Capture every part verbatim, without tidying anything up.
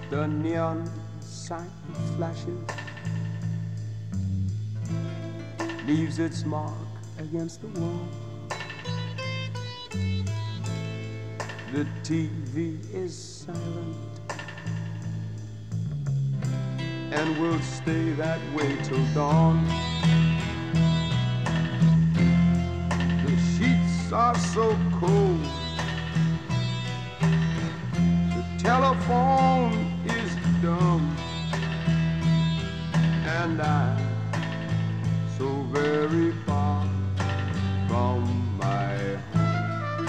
The neon sign flashes, leaves its mark against the wall. The T V is silent and will stay that way till dawn. The sheets are so cold, the telephone is dumb, and I'm so very far from my home.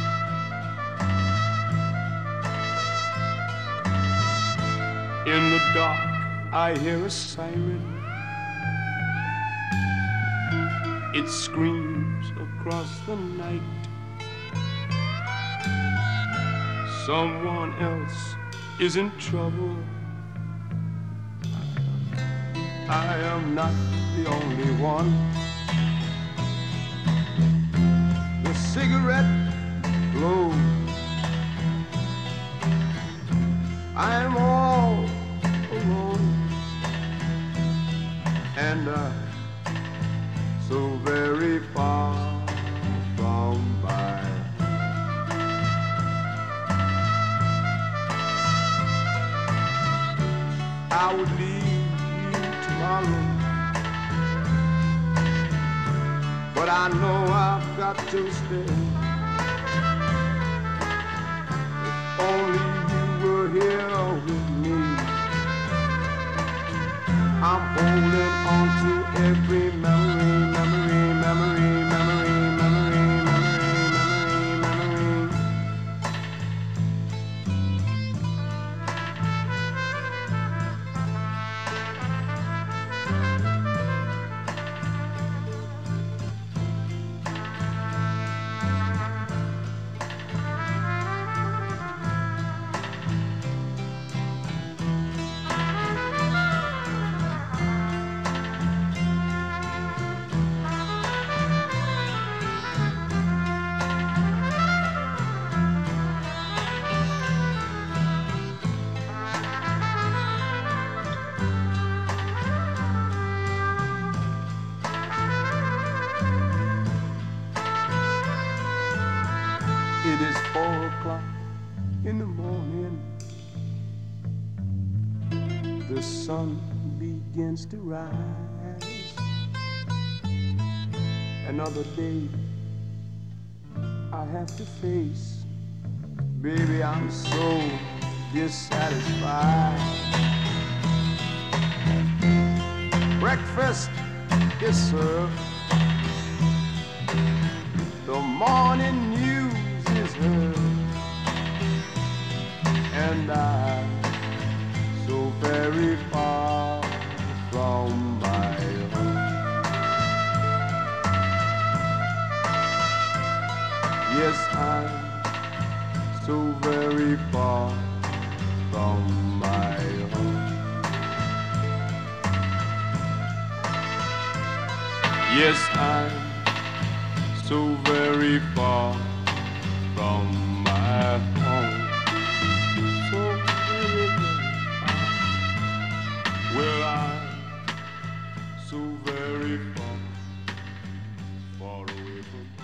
In the dark I hear a siren. It screams across the night. Someone else is in trouble. I am not the only one. The cigarette glows. I'm all alone, and uh, so very far from my home. I would leave you tomorrow, but I know I've got to stay. If only you were here with me. I'm holding on to every memory, memory, memory, memory, memory, memory, memory, memory. It is four o'clock in the morning. The sun begins to rise. Another day I have to face. Baby, I'm so dissatisfied. Breakfast is served. The morning news is heard, and I'm so very far from my home. Yes, I'm so very far from my home. Yes, I'm so very far from my home. So very, very far. Well, I'm so very far, far away from